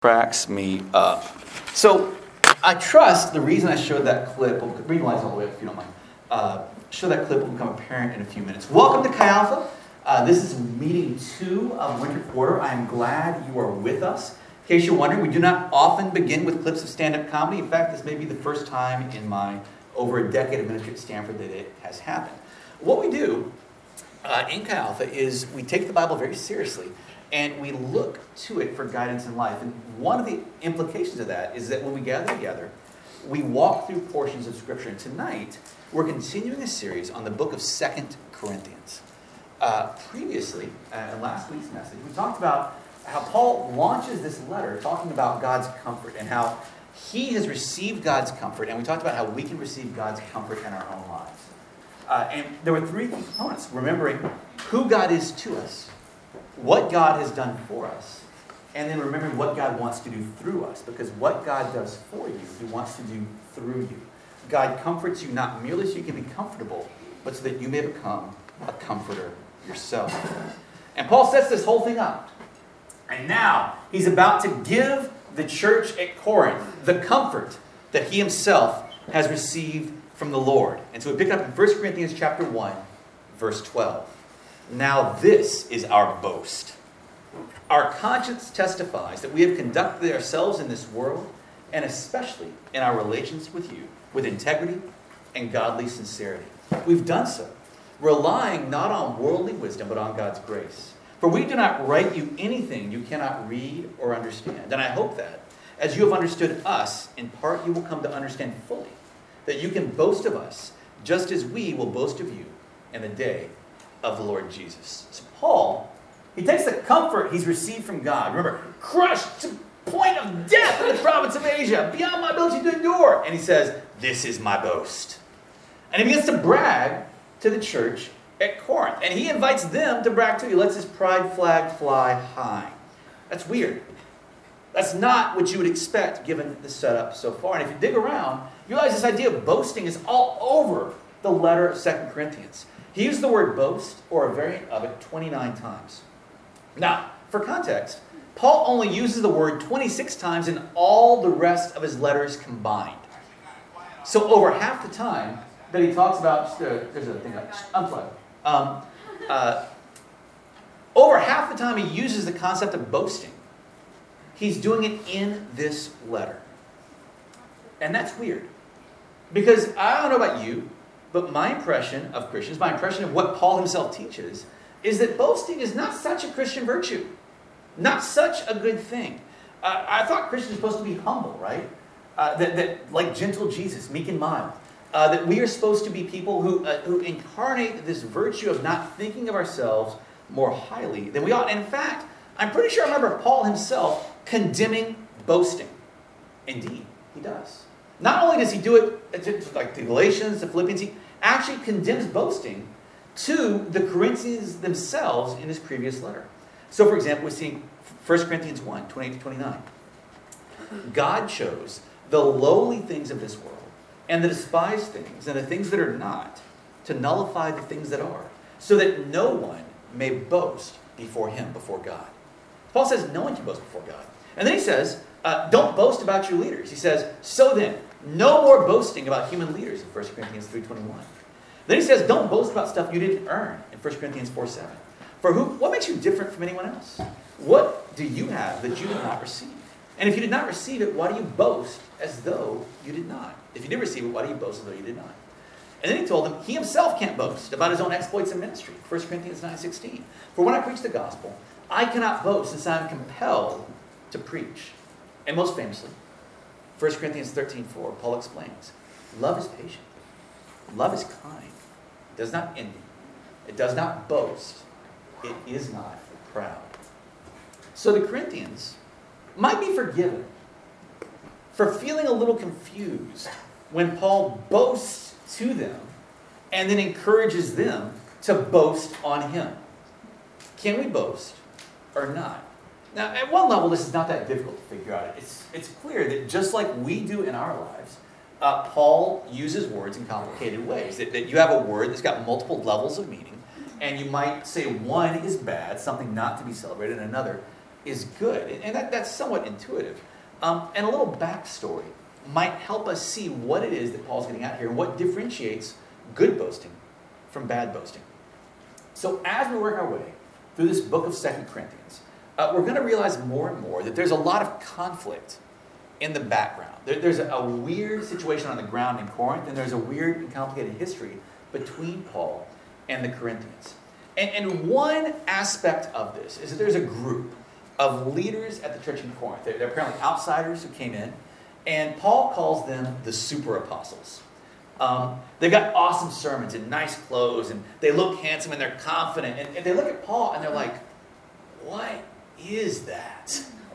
Cracks me up. So I trust the reason I showed that clip, bring the lights all the way up if you don't mind, show that clip will become apparent in a few minutes. Welcome to Chi Alpha. This is meeting 2 of Winter Quarter. I am glad you are with us. In case you're wondering, we do not often begin with clips of stand-up comedy. In fact, this may be the first time in my over a decade of ministry at Stanford that it has happened. What we do in Chi Alpha is we take the Bible very seriously and we look to it for guidance in life. And one of the implications of that is that when we gather together, we walk through portions of Scripture. And tonight, we're continuing a series on the book of 2 Corinthians. Previously, in last week's message, we talked about how Paul launches this letter talking about God's comfort and how he has received God's comfort. And we talked about how we can receive God's comfort in our own lives. And there were 3 key components. Remembering who God is to us, what God has done for us, and then remembering what God wants to do through us. Because what God does for you, He wants to do through you. God comforts you not merely so you can be comfortable, but so that you may become a comforter yourself. And Paul sets this whole thing up. And now he's about to give the church at Corinth the comfort that he himself has received from the Lord. And so we pick it up in 1 Corinthians chapter 1, verse 12. Now this is our boast. Our conscience testifies that we have conducted ourselves in this world, and especially in our relations with you, with integrity and godly sincerity. We've done so, relying not on worldly wisdom, but on God's grace. For we do not write you anything you cannot read or understand. And I hope that, as you have understood us, in part you will come to understand fully that you can boast of us, just as we will boast of you in the day of the Lord Jesus. So Paul, he takes the comfort he's received from God. Remember, crushed to point of death in the province of Asia, beyond my ability to endure. And he says, this is my boast. And he begins to brag to the church at Corinth. And he invites them to brag too. He lets his pride flag fly high. That's weird. That's not what you would expect given the setup so far. And if you dig around, you realize this idea of boasting is all over the letter of 2 Corinthians. He used the word boast, or a variant of it, 29 times. Now, for context, Paul only uses the word 26 times in all the rest of his letters combined. So over half the time that he talks about, there's a thing, unplug. Over half the time he uses the concept of boasting. He's doing it in this letter. And that's weird. Because I don't know about you, but my impression of Christians, my impression of what Paul himself teaches, is that boasting is not such a Christian virtue. Not such a good thing. I thought Christians are supposed to be humble, right? That like gentle Jesus, meek and mild. That we are supposed to be people who incarnate this virtue of not thinking of ourselves more highly than we ought. And in fact, I'm pretty sure I remember Paul himself condemning boasting. Indeed, he does. Not only does he do it like the Galatians, the Philippians, he actually condemns boasting to the Corinthians themselves in his previous letter. So, for example, we see 1 Corinthians 1, 28 to 29. God chose the lowly things of this world and the despised things and the things that are not to nullify the things that are, so that no one may boast before him, before God. Paul says no one can boast before God. And then he says, don't boast about your leaders. He says, so then, no more boasting about human leaders in 1 Corinthians 3:21. Then he says, don't boast about stuff you didn't earn in 1 Corinthians 4:7. For what makes you different from anyone else? What do you have that you did not receive? And if you did not receive it, why do you boast as though you did not? If you did receive it, why do you boast as though you did not? And then he told them he himself can't boast about his own exploits in ministry. 1 Corinthians 9:16. For when I preach the gospel, I cannot boast since I am compelled to preach. And most famously, 1 Corinthians 13:4, Paul explains, love is patient. Love is kind. It does not envy. It does not boast. It is not proud. So the Corinthians might be forgiven for feeling a little confused when Paul boasts to them and then encourages them to boast on him. Can we boast or not? Now, at one level, this is not that difficult to figure out. It's clear that just like we do in our lives, Paul uses words in complicated ways. That you have a word that's got multiple levels of meaning, and you might say one is bad, something not to be celebrated, and another is good. And that's somewhat intuitive. And a little backstory might help us see what it is that Paul's getting at here and what differentiates good boasting from bad boasting. So as we work our way through this book of 2 Corinthians, we're going to realize more and more that there's a lot of conflict in the background. There's a weird situation on the ground in Corinth, and there's a weird and complicated history between Paul and the Corinthians. And one aspect of this is that there's a group of leaders at the church in Corinth. They're apparently outsiders who came in, and Paul calls them the super apostles. They've got awesome sermons and nice clothes, and they look handsome and they're confident. And they look at Paul and they're like, what is that?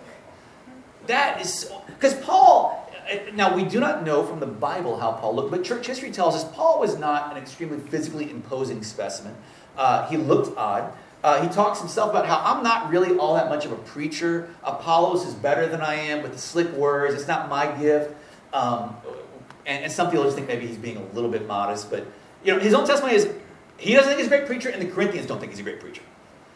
That is so... Because Paul, now we do not know from the Bible how Paul looked, but church history tells us Paul was not an extremely physically imposing specimen. He looked odd. He talks himself about how I'm not really all that much of a preacher. Apollos is better than I am with the slick words. It's not my gift. And some people just think maybe he's being a little bit modest. But his own testimony is he doesn't think he's a great preacher, and the Corinthians don't think he's a great preacher.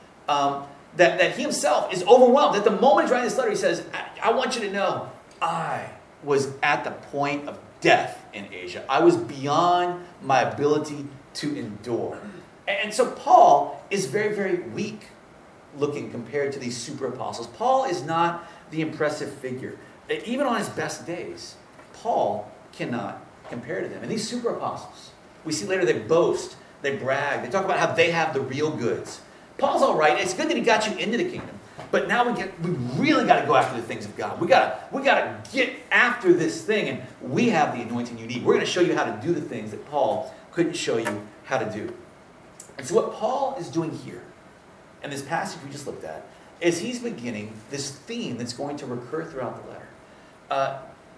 That he himself is overwhelmed. At the moment he's writing this letter, he says, I want you to know, I was at the point of death in Asia. I was beyond my ability to endure. And so Paul is very, very weak looking compared to these super apostles. Paul is not the impressive figure. Even on his best days, Paul cannot compare to them. And these super apostles, we see later they boast, they brag, they talk about how they have the real goods. Paul's all right. It's good that he got you into the kingdom. But now we really got to go after the things of God. We got to get after this thing, and we have the anointing you need. We're going to show you how to do the things that Paul couldn't show you how to do. And so what Paul is doing here, and this passage we just looked at, is he's beginning this theme that's going to recur throughout the letter.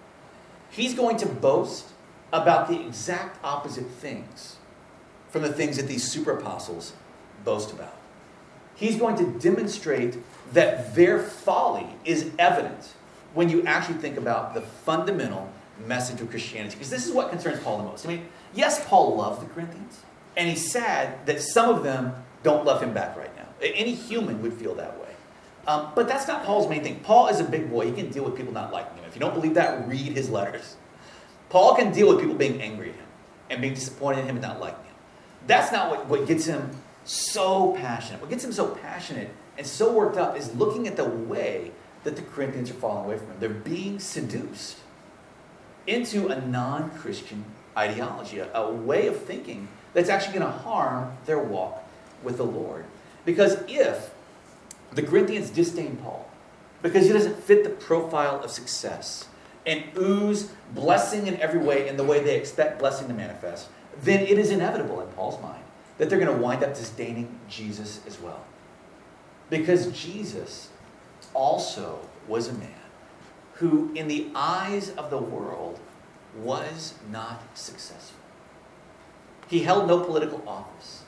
He's going to boast about the exact opposite things from the things that these super apostles boast about. He's going to demonstrate that their folly is evident when you actually think about the fundamental message of Christianity. Because this is what concerns Paul the most. I mean, yes, Paul loves the Corinthians, and he's sad that some of them don't love him back right now. Any human would feel that way. But that's not Paul's main thing. Paul is a big boy. He can deal with people not liking him. If you don't believe that, read his letters. Paul can deal with people being angry at him and being disappointed in him and not liking him. That's not what gets him so passionate. What gets him so passionate and so worked up is looking at the way that the Corinthians are falling away from him. They're being seduced into a non-Christian ideology, a way of thinking that's actually going to harm their walk with the Lord. Because if the Corinthians disdain Paul because he doesn't fit the profile of success and ooze blessing in every way in the way they expect blessing to manifest, then it is inevitable in Paul's mind that they're going to wind up disdaining Jesus as well. Because Jesus also was a man who, in the eyes of the world, was not successful. He held no political office.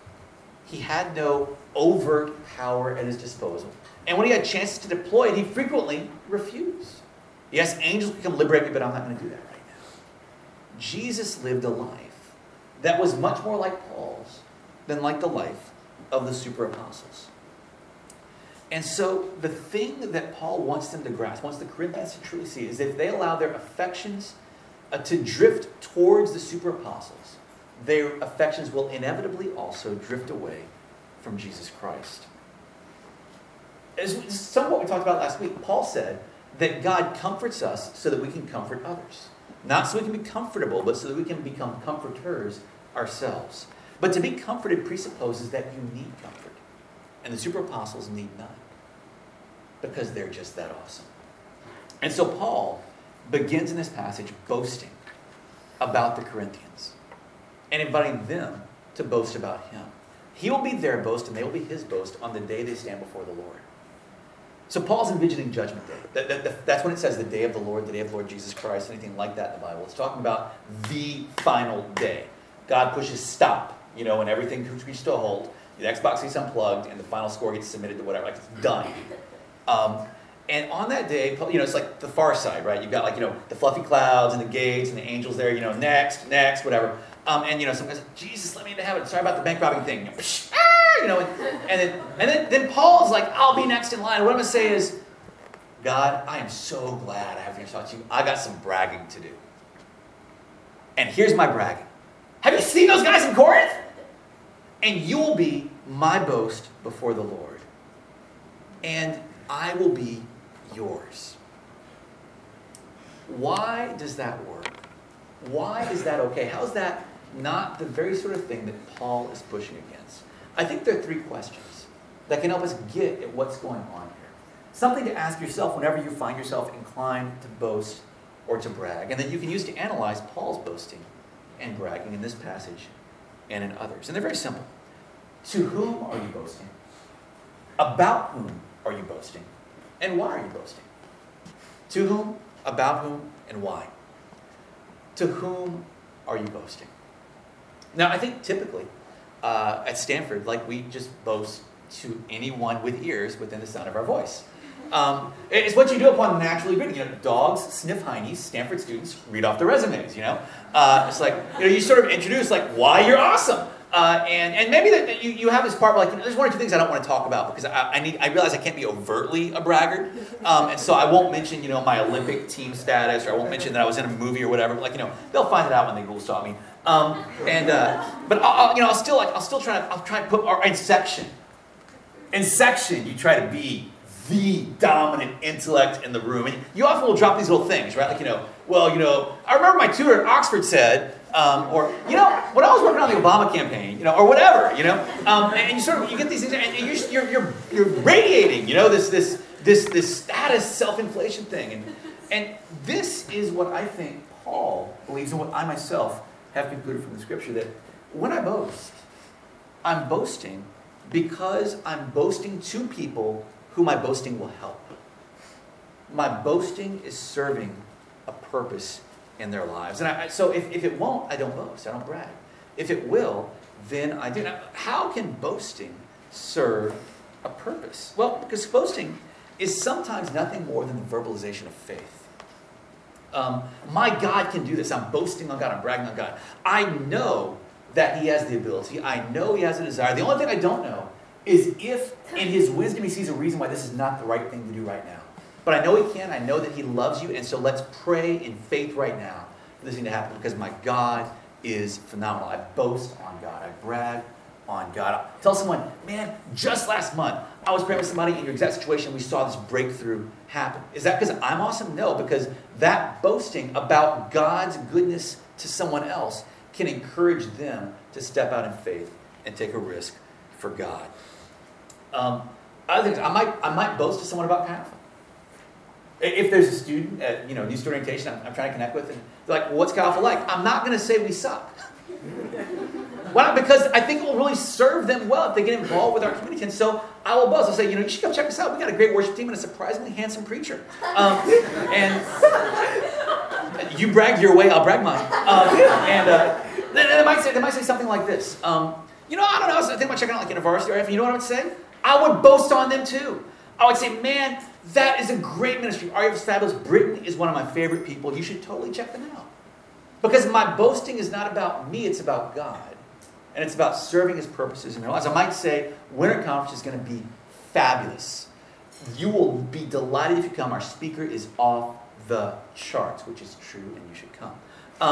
He had no overt power at his disposal. And when he had chances to deploy it, he frequently refused. Yes, angels can liberate me, but I'm not going to do that right now. Jesus lived a life that was much more like Paul's than like the life of the super apostles. And so the thing that Paul wants them to grasp, wants the Corinthians to truly see, is if they allow their affections to drift towards the super apostles, their affections will inevitably also drift away from Jesus Christ. As some of what we talked about last week, Paul said that God comforts us so that we can comfort others. Not so we can be comfortable, but so that we can become comforters ourselves. But to be comforted presupposes that you need comfort. And the super apostles need none. Because they're just that awesome. And so Paul begins in this passage boasting about the Corinthians and inviting them to boast about him. He will be their boast and they will be his boast on the day they stand before the Lord. So Paul's envisioning Judgment Day. That's when it says the day of the Lord Jesus Christ, anything like that in the Bible. It's talking about the final day. God pushes stop, and everything reaches to a halt. The Xbox gets unplugged and the final score gets submitted to whatever. Like, it's done. And on that day, it's like the far side, right? You've got the fluffy clouds and the gates and the angels there, next, whatever. And some guys like, Jesus, let me into heaven. Sorry about the bank robbing thing. then Paul's like, I'll be next in line. What I'm going to say is, God, I am so glad I have to talk to you. I got some bragging to do. And here's my bragging. Have you seen those guys in Corinth? And you will be my boast before the Lord. And I will be yours. Why does that work? Why is that okay? How is that not the very sort of thing that Paul is pushing against? I think there are 3 questions that can help us get at what's going on here. Something to ask yourself whenever you find yourself inclined to boast or to brag, and that you can use to analyze Paul's boasting and bragging in this passage and in others. And they're very simple. To whom are you boasting? About whom are you boasting? And why are you boasting? To whom, about whom, and why? To whom are you boasting? Now, I think typically at Stanford, we just boast to anyone with ears within the sound of our voice. It's what you do upon naturally reading. Dogs sniff heinies. Stanford students read off the resumes. It's like you sort of introduce why you're awesome, and maybe that you have this part where there's 1 or 2 things I don't want to talk about because I realize I can't be overtly a braggart, and so I won't mention my Olympic team status, or I won't mention that I was in a movie or whatever. But they'll find it out when they Google stalk me. But I'll still try to put in section. In section, you try to be the dominant intellect in the room. And you often will drop these little things, right? I remember my tutor at Oxford said, or, when I was working on the Obama campaign, or whatever, and you get these things, and you're radiating, this status self-inflation thing. And this is what I think Paul believes, and what I myself have concluded from the scripture, that when I boast, I'm boasting because I'm boasting to people who my boasting will help. My boasting is serving a purpose in their lives. And so if it won't, I don't boast. I don't brag. If it will, then I do. Now, how can boasting serve a purpose? Well, because boasting is sometimes nothing more than the verbalization of faith. My God can do this. I'm boasting on God. I'm bragging on God. I know that He has the ability. I know He has a desire. The only thing I don't know is if in His wisdom He sees a reason why this is not the right thing to do right now. But I know He can. I know that He loves you. And so let's pray in faith right now for this thing to happen, because my God is phenomenal. I boast on God. I brag on God. I'll tell someone, man, just last month, I was praying with somebody in your exact situation. We saw this breakthrough happen. Is that because I'm awesome? No, because that boasting about God's goodness to someone else can encourage them to step out in faith and take a risk for God. Other things, I might boast to someone about Chi Alpha. If there's a student at new student orientation I'm trying to connect with, and they're like, well, what's Chi Alpha like? I'm not going to say we suck. Why not? Because I think it will really serve them well if they get involved with our community. And so I will buzz. I'll say, you should come check us out. We got a great worship team and a surprisingly handsome preacher. And you brag your way, I'll brag mine. They might say something like this. I don't know. I was thinking about checking out InterVarsity or anything. You know what I would say? I would boast on them too. I would say, man, that is a great ministry. RUF is fabulous. Britain is one of my favorite people. You should totally check them out. Because my boasting is not about me, it's about God. And it's about serving His purposes in their lives. I might say, Winter Conference is going to be fabulous. You will be delighted if you come. Our speaker is off the charts, which is true, and you should come.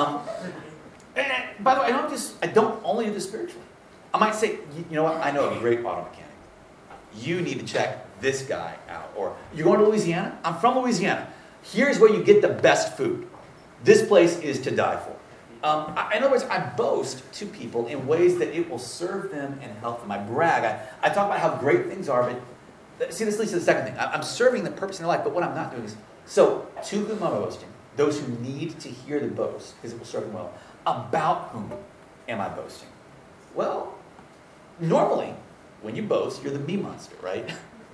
And by the way, I don't only do this spiritually. I might say, you know what? I know a great auto mechanic. You need to check this guy out. Or, you're going to Louisiana? I'm from Louisiana. Here's where you get the best food. This place is to die for. In other words, I boast to people in ways that it will serve them and help them. I brag. I talk about how great things are, but see, this leads to the second thing. I'm serving the purpose in their life, but what I'm not doing is, so to whom am I boasting? Those who need to hear the boast, because it will serve them well. About whom am I boasting? Well, normally, when you boast, you're the me monster, right?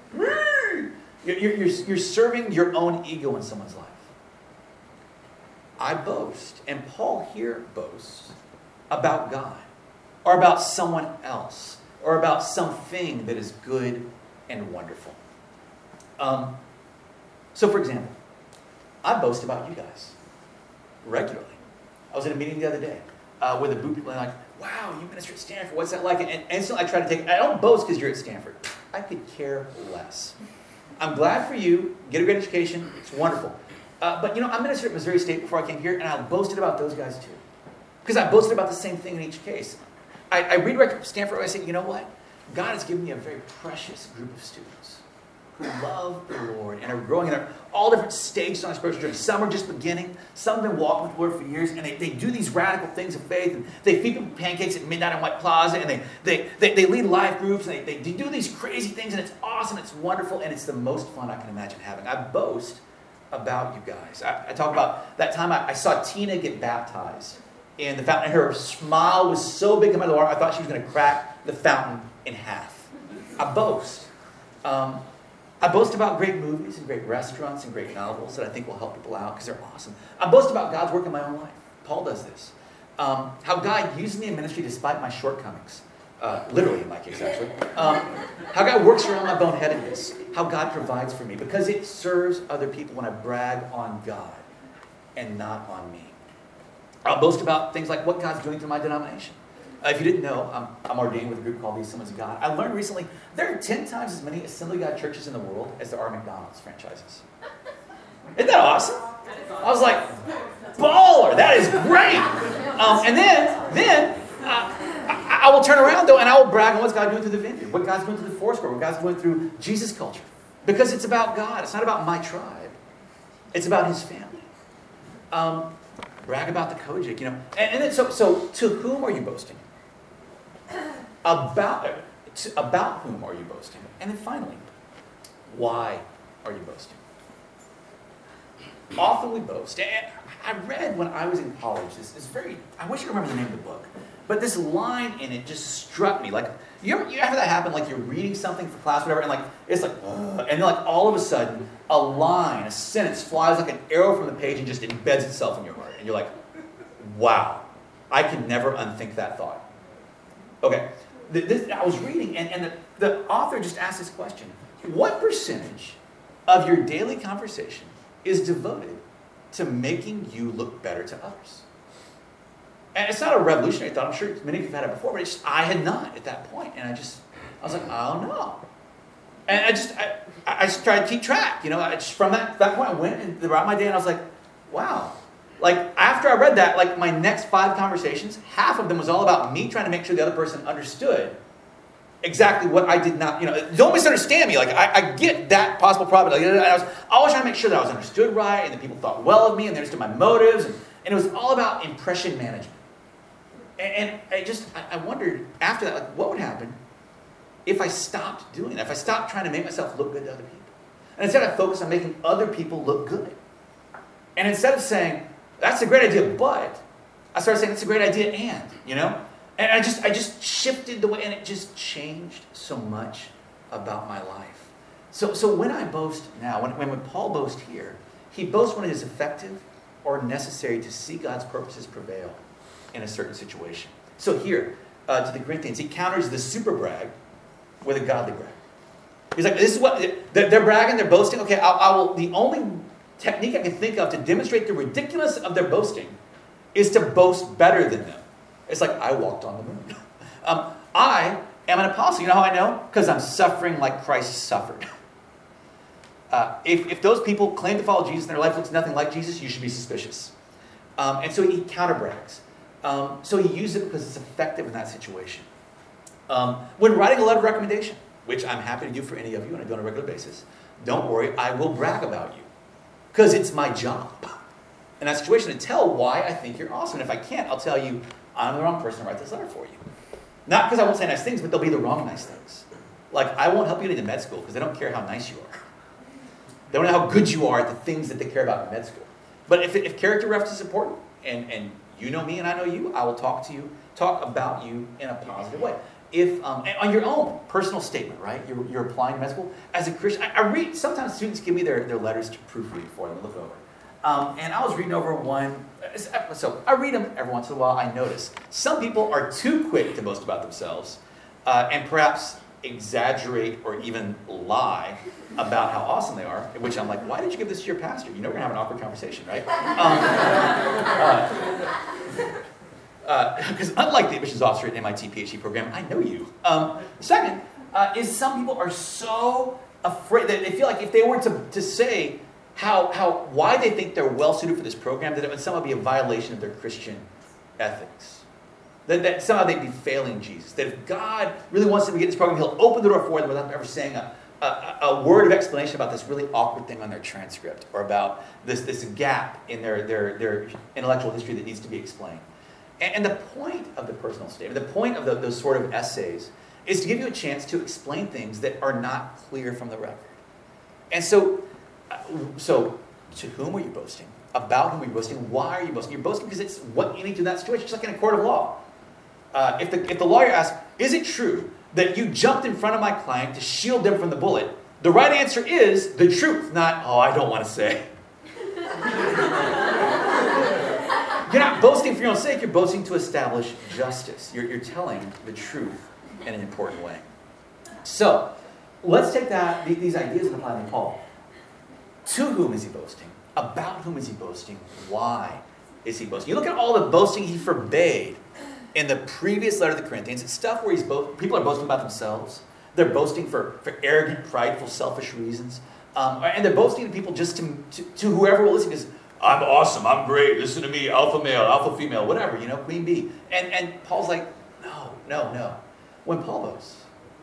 You're serving your own ego in someone's life. I boast, and Paul here boasts about God, or about someone else, or about something that is good and wonderful. So, for example, I boast about you guys regularly. I was in a meeting the other day. with a boot people and like, wow, you minister at Stanford, what's that like? And instantly I try to take, I don't boast because you're at Stanford. I could care less. I'm glad for you, get a great education, it's wonderful. But I ministered at Missouri State before I came here, and I boasted about those guys too. Because I boasted about the same thing in each case. I redirect Stanford, I say, you know what? God has given me a very precious group of students who love the Lord and are growing in all different stages on a spiritual journey. Some are just beginning. Some have been walking with the Lord for years, and they do these radical things of faith. And they feed people pancakes at midnight in White Plaza, and they lead life groups, and they do these crazy things, and it's awesome, it's wonderful, and it's the most fun I can imagine having. I boast about you guys. I talk about that time I saw Tina get baptized in the fountain, and her smile was so big coming out of the water, I thought she was going to crack the fountain in half. I boast. I boast about great movies and great restaurants and great novels that I think will help people out because they're awesome. I boast about God's work in my own life. Paul does this. How God uses me in ministry despite my shortcomings. Literally in my case, actually. How God works around my boneheadedness. How God provides for me because it serves other people when I brag on God and not on me. I'll boast about things like what God's doing through my denomination. If you didn't know, I'm ordained with a group called the Assemblies of God. I learned recently there are 10 times as many Assembly of God churches in the world as there are McDonald's franchises. Isn't that awesome? I was like, baller, that is great. And then I will turn around, though, and I will brag on what God's doing through the Vineyard, what God's doing through the Foursquare, what God's doing through Jesus culture. Because it's about God. It's not about my tribe. It's about his family. Brag about the Kojic, And then, so to whom are you boasting? About whom are you boasting? And then finally, why are you boasting? Often we boast. And I read when I was in college, this very, I wish I remember the name of the book, but this line in it just struck me. Like, you have that happen, like you're reading something for class, whatever, and like, it's like, and then like all of a sudden, a line, a sentence flies like an arrow from the page and just embeds itself in your heart. And you're like, wow, I can never unthink that thought. Okay, I was reading, and the author just asked this question. What percentage of your daily conversation is devoted to making you look better to others? And it's not a revolutionary thought. I'm sure many of you have had it before, but I had not at that point. And I was like, I don't know. And I just tried to keep track. From that point, I went and throughout my day, and I was like, wow. Like, after I read that, like, my next 5 conversations, half of them was all about me trying to make sure the other person understood exactly what I did not, don't misunderstand me. Like, I get that possible problem. Like, I was always trying to make sure that I was understood right, and that people thought well of me, and they understood my motives, and it was all about impression management. And I wondered after that, like, what would happen if I stopped doing that, if I stopped trying to make myself look good to other people. And instead I focused on making other people look good. And instead of saying, that's a great idea, but, I started saying, that's a great idea, and. And I just shifted the way, and it just changed so much about my life. So when I boast now, when Paul boasts here, he boasts when it is effective or necessary to see God's purposes prevail in a certain situation. So here, to the Corinthians, he counters the super brag with a godly brag. He's like, this is what, they're bragging, they're boasting. Okay, I will, the only technique I can think of to demonstrate the ridiculousness of their boasting is to boast better than them. It's like, I walked on the moon. I am an apostle. You know how I know? Because I'm suffering like Christ suffered. If those people claim to follow Jesus and their life looks nothing like Jesus, you should be suspicious. And so he counterbrags. So he used it because it's effective in that situation. When writing a letter of recommendation, which I'm happy to do for any of you and I do on a regular basis, don't worry, I will brag about you. Because it's my job in that situation to tell why I think you're awesome. And if I can't, I'll tell you, I'm the wrong person to write this letter for you. Not because I won't say nice things, but they'll be the wrong nice things. Like, I won't help you get into med school because they don't care how nice you are. They don't know how good you are at the things that they care about in med school. But if character reference is important, and you know me and I know you, I will talk about you in a positive way. If on your own personal statement, right? You're applying to med school as a Christian. I read. Sometimes students give me their letters to proofread for them, look over. And I was reading over one. So I read them every once in a while. I notice some people are too quick to boast about themselves, and perhaps exaggerate or even lie about how awesome they are. Which I'm like, why did you give this to your pastor? You know we're gonna have an awkward conversation, right? because unlike the admissions officer at MIT PhD program, I know you. Second, is some people are so afraid that they feel like if they were to say why they think they're well suited for this program, that it would somehow be a violation of their Christian ethics. That somehow they'd be failing Jesus. That if God really wants them to get this program, he'll open the door for them without ever saying a word of explanation about this really awkward thing on their transcript or about this gap in their intellectual history that needs to be explained. And the point of the personal statement, the point of those sort of essays, is to give you a chance to explain things that are not clear from the record. And so to whom are you boasting? About whom are you boasting? Why are you boasting? You're boasting because it's what you need to do in that situation, just like in a court of law. If the lawyer asks, is it true that you jumped in front of my client to shield them from the bullet? The right answer is the truth, not, I don't want to say. You're not boasting for your own sake, you're boasting to establish justice. You're telling the truth in an important way. So, let's take these ideas and apply them to Paul. To whom is he boasting? About whom is he boasting? Why is he boasting? You look at all the boasting he forbade in the previous letter to the Corinthians. It's stuff where people are boasting about themselves. They're boasting for arrogant, prideful, selfish reasons. And they're boasting to people just to whoever will listen, because I'm awesome, I'm great, listen to me, alpha male, alpha female, whatever, queen bee. And Paul's like, no. When Paul boasts,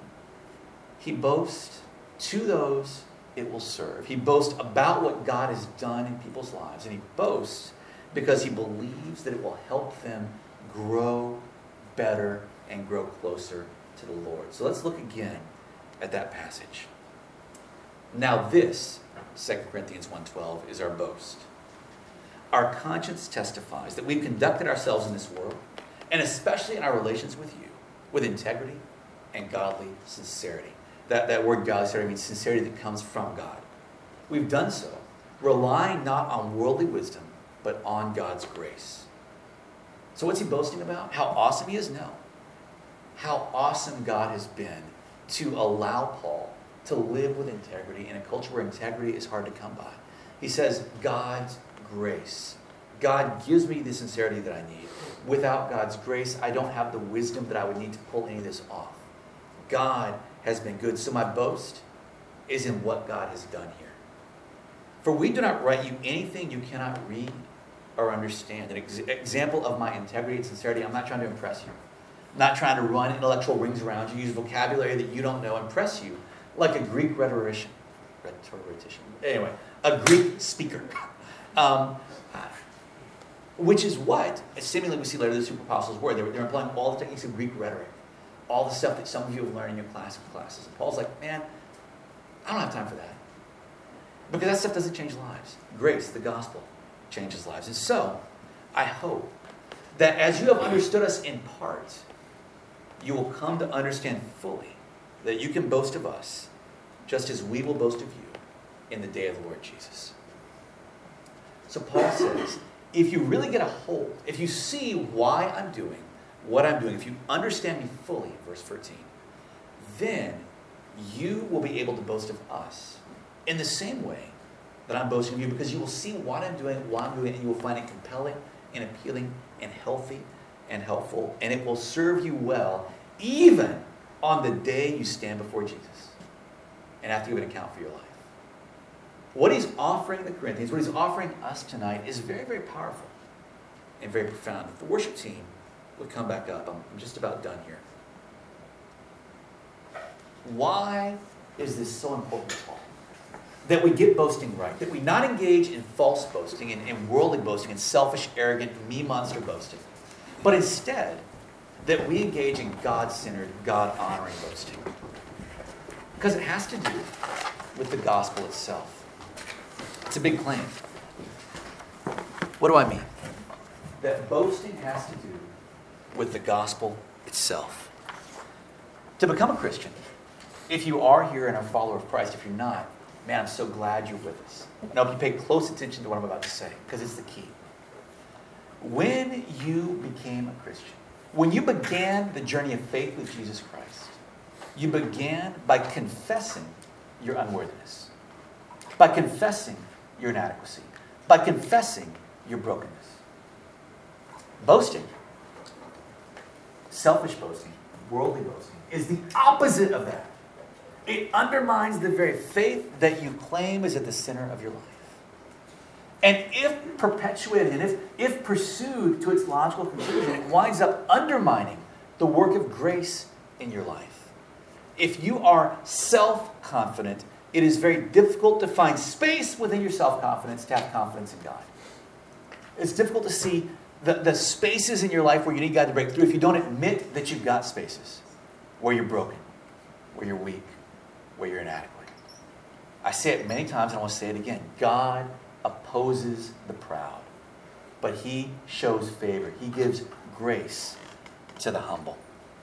he boasts to those it will serve. He boasts about what God has done in people's lives. And he boasts because he believes that it will help them grow better and grow closer to the Lord. So let's look again at that passage. Now this, 2 Corinthians 1:12, is our boast. Our conscience testifies that we've conducted ourselves in this world, and especially in our relations with you, with integrity and godly sincerity. That word godly sincerity means sincerity that comes from God. We've done so, relying not on worldly wisdom, but on God's grace. So what's he boasting about? How awesome he is? No. How awesome God has been to allow Paul to live with integrity in a culture where integrity is hard to come by. He says, God's grace. God gives me the sincerity that I need. Without God's grace, I don't have the wisdom that I would need to pull any of this off. God has been good. So my boast is in what God has done here. For we do not write you anything you cannot read or understand. An example of my integrity and sincerity, I'm not trying to impress you. I'm not trying to run intellectual rings around you, use vocabulary that you don't know, impress you like a Greek rhetorician. Anyway, a Greek speaker. Which is what, seemingly we see later the super apostles were. They're employing all the techniques of Greek rhetoric. All the stuff that some of you have learned in your classical classes. And Paul's like, man, I don't have time for that. Because that stuff doesn't change lives. Grace, the gospel, changes lives. And so, I hope that as you have understood us in part, you will come to understand fully that you can boast of us just as we will boast of you in the day of the Lord Jesus. So Paul says, if you really get a hold, if you see why I'm doing what I'm doing, if you understand me fully, verse 13, then you will be able to boast of us in the same way that I'm boasting of you, because you will see what I'm doing, why I'm doing it, and you will find it compelling and appealing and healthy and helpful, and it will serve you well even on the day you stand before Jesus and have to give an account for your life. What he's offering the Corinthians, what he's offering us tonight is very, very powerful and very profound. If the worship team would come back up, I'm just about done here. Why is this so important to Paul? That we get boasting right, that we not engage in false boasting and worldly boasting and selfish, arrogant, me-monster boasting, but instead that we engage in God-centered, God-honoring boasting. Because it has to do with the gospel itself. It's a big claim. What do I mean? That boasting has to do with the gospel itself. To become a Christian, if you are here and are a follower of Christ, if you're not, man, I'm so glad you're with us. And I hope you pay close attention to what I'm about to say, because it's the key. When you became a Christian, when you began the journey of faith with Jesus Christ, you began by confessing your unworthiness, by confessing your inadequacy, by confessing your brokenness. Boasting selfish boasting, worldly boasting, is the opposite of that. It undermines the very faith that you claim is at the center of your life. And if perpetuated, and if pursued to its logical conclusion, it winds up undermining the work of grace in your life. If you are self-confident, it is very difficult to find space within your self-confidence to have confidence in God. It's difficult to see the spaces in your life where you need God to break through if you don't admit that you've got spaces where you're broken, where you're weak, where you're inadequate. I say it many times and I want to say it again. God opposes the proud, but he shows favor. He gives grace to the humble.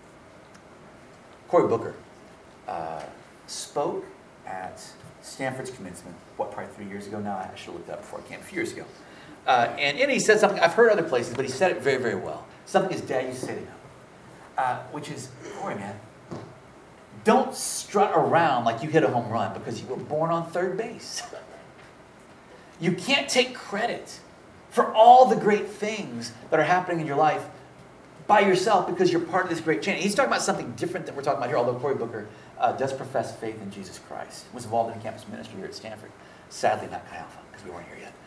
Cory Booker spoke at Stanford's commencement, probably 3 years ago now? I should have looked that up before I came, a few years ago. And he said something, I've heard other places, but he said it very, very well. Something his dad used to say to him, which is, Cory, man, don't strut around like you hit a home run because you were born on third base. You can't take credit for all the great things that are happening in your life by yourself because you're part of this great chain. He's talking about something different that we're talking about here, although Cory Booker does profess faith in Jesus Christ. Was involved in campus ministry here at Stanford. Sadly, not Chi Alpha, because we weren't here yet.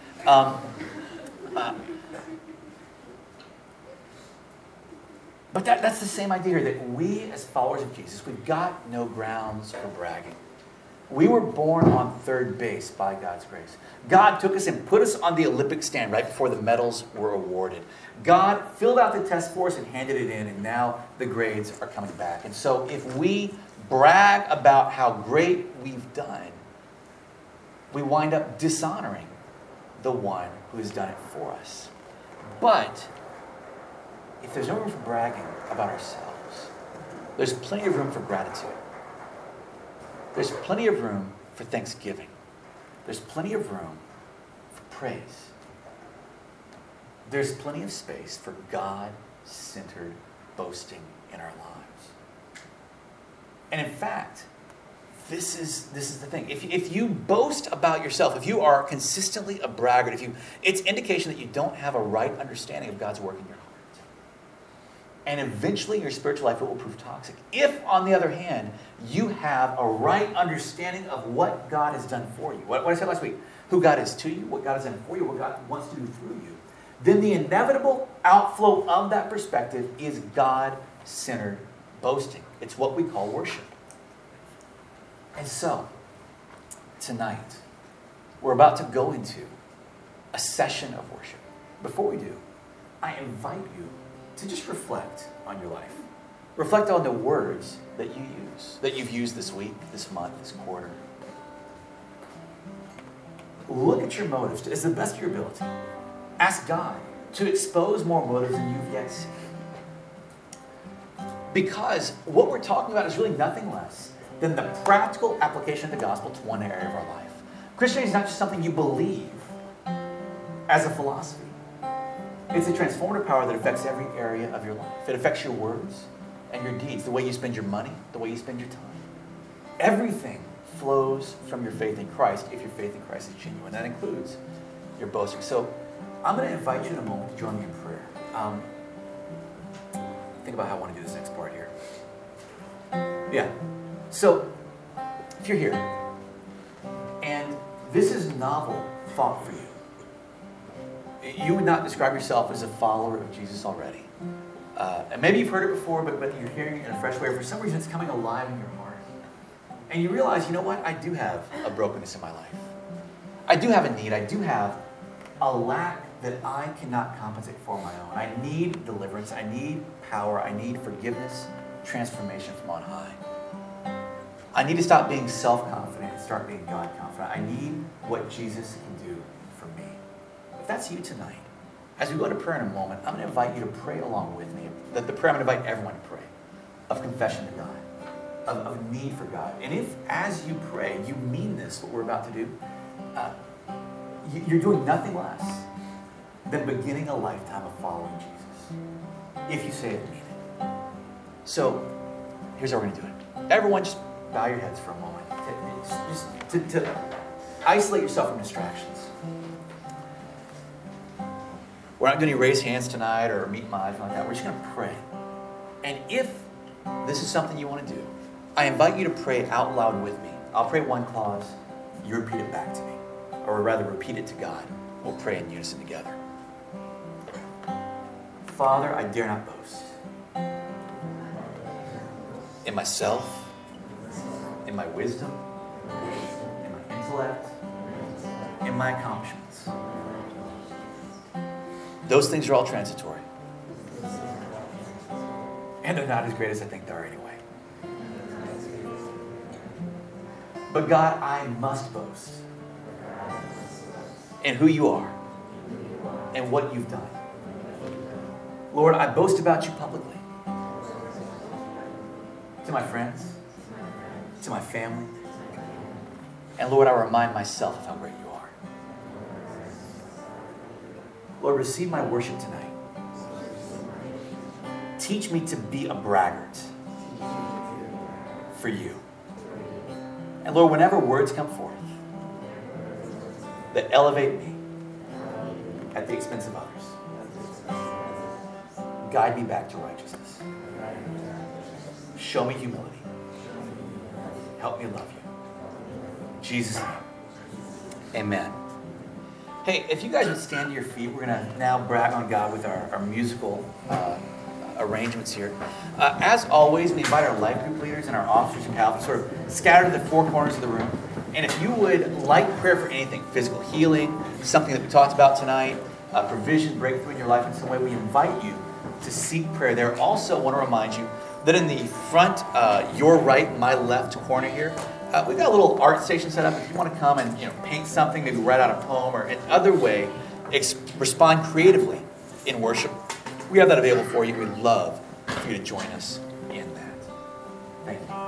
But that's the same idea here, that we as followers of Jesus, we've got no grounds for bragging. We were born on third base by God's grace. God took us and put us on the Olympic stand right before the medals were awarded. God filled out the test for us and handed it in, and now the grades are coming back. And so if we brag about how great we've done, we wind up dishonoring the one who has done it for us. But if there's no room for bragging about ourselves, there's plenty of room for gratitude. There's plenty of room for thanksgiving. There's plenty of room for praise. There's plenty of space for God-centered boasting in our lives. And in fact, this is the thing. If you boast about yourself, if you are consistently a braggart, it's indication that you don't have a right understanding of God's work in your heart. And eventually in your spiritual life, it will prove toxic. If, on the other hand, you have a right understanding of what God has done for you, what I said last week, who God is to you, what God has done for you, what God wants to do through you, then the inevitable outflow of that perspective is God-centered boasting. It's what we call worship. And so, tonight, we're about to go into a session of worship. Before we do, I invite you to just reflect on your life. Reflect on the words that you use, that you've used this week, this month, this quarter. Look at your motives as the best of your ability. Ask God to expose more motives than you've yet seen. Because what we're talking about is really nothing less than the practical application of the gospel to one area of our life. Christianity is not just something you believe as a philosophy. It's a transformative power that affects every area of your life. It affects your words and your deeds, the way you spend your money, the way you spend your time. Everything flows from your faith in Christ if your faith in Christ is genuine. That includes your boasting. So I'm going to invite you in a moment to join me in prayer. Think about how I want to do this next part here. Yeah. So if you're here and this is novel thought for you, you would not describe yourself as a follower of Jesus already. And maybe you've heard it before, but you're hearing it in a fresh way. For some reason, it's coming alive in your heart. And you realize, you know what? I do have a brokenness in my life. I do have a need. I do have a lack that I cannot compensate for on my own. I need deliverance. I need power. I need forgiveness, transformation from on high. I need to stop being self-confident and start being God-confident. I need what Jesus can do for me. If that's you tonight, as we go to prayer in a moment, I'm going to invite you to pray along with me. The prayer I'm going to invite everyone to pray, of confession to God, of need for God. And if, as you pray, you mean this, what we're about to do, you're doing nothing less than beginning a lifetime of following Jesus. If you say it and mean it. So, here's how we're going to do it. Everyone just bow your heads for a moment. Just to isolate yourself from distractions. We're not going to raise hands tonight or meet my eyes like that. We're just going to pray. And if this is something you want to do, I invite you to pray out loud with me. I'll pray one clause, you repeat it back to me. Or rather, repeat it to God. We'll pray in unison together. Father, I dare not boast in myself, in my wisdom, in my intellect, in my accomplishments. Those things are all transitory. And they're not as great as I think they are anyway. But God, I must boast in who you are and what you've done. Lord, I boast about you publicly. To my friends, to my family. And Lord, I remind myself of how great you are. Lord, receive my worship tonight. Teach me to be a braggart for you. And Lord, whenever words come forth that elevate me at the expense of others, guide me back to righteousness. Show me humility. Help me love you. In Jesus' name, amen. Hey, if you guys would stand to your feet, we're going to now brag on God with our musical arrangements here. As always, we invite our life group leaders and our officers and Calvin sort of scattered to the four corners of the room. And if you would like prayer for anything, physical healing, something that we talked about tonight, provision, breakthrough in your life in some way, we invite you to seek prayer there. Also, I want to remind you that in the front, your right, my left corner here, we've got a little art station set up. If you want to come and paint something, maybe write out a poem or in other way, respond creatively in worship, we have that available for you. We'd love for you to join us in that. Thank you.